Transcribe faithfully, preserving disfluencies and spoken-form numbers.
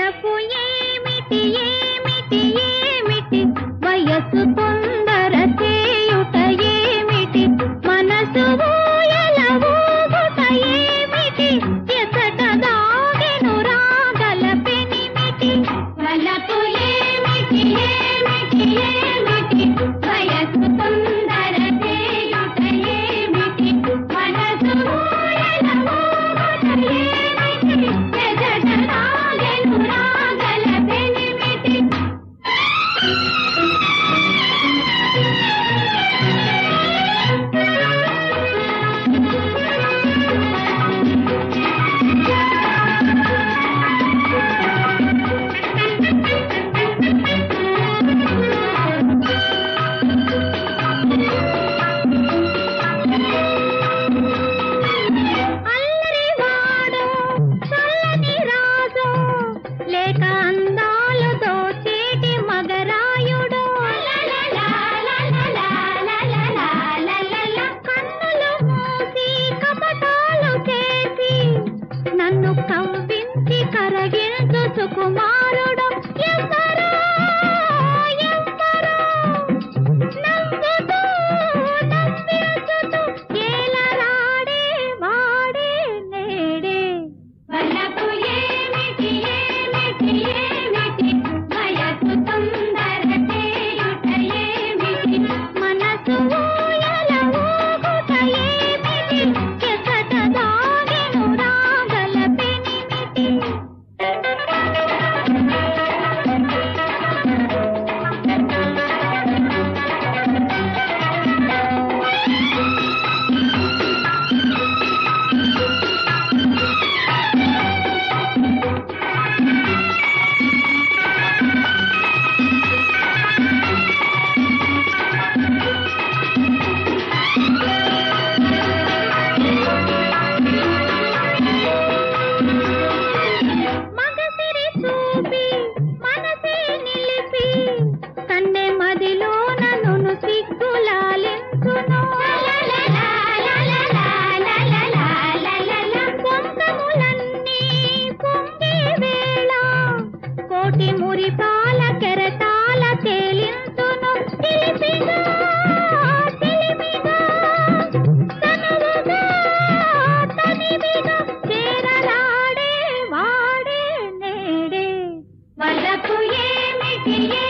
వలపు ఏమిటి ఏమిటి ఏమిటి వయసు తొందర చేయుట ఏమిటి మనసు ఊయల ఊగుట ఏమిటి ఎసట దాగెను రాగల పెనిమిటి వలపు ఏమిటి ఏమిటి ఏమిటి వయసు తొందర చేయుట ఏమిటి మనసు ఊయల ఊగుట ఏమిటి ఎసట దాగెను రాగల పెనిమిటి అల్లరివాడో చల్లని రాజో లేక అందాలు దోచేటి మగరాయుడో కన్నులు మూసి కపటాలు చేసి నన్ను కవ్వించి కరగించు సుకుమారుడు ఎందరో ఎందరో నవ్వుతూ నవ్వించుతూ ఏలరాడే వాడే నేడే వలపు ఏమిటి ఏమిటి ఏమిటి వయసు తొందర చేయుట ఏమిటి మనసు ఊయల ఊగుట ఏమిటి ఎసట దాగెను రాగల పెనిమిటి మగసిరి చూపి మనసే నిలిపి కన్నె మదిలో నన్ను సిగ్గులాలించును పొంగములన్నీ పొంగే వేళ కోటి మురిపాల కెరటాల తేలించును తెలిపిగా తెలిమిగా తనువుగా తనివిగా చేరలాడే వాడే నేడే వలపు ఏమిటి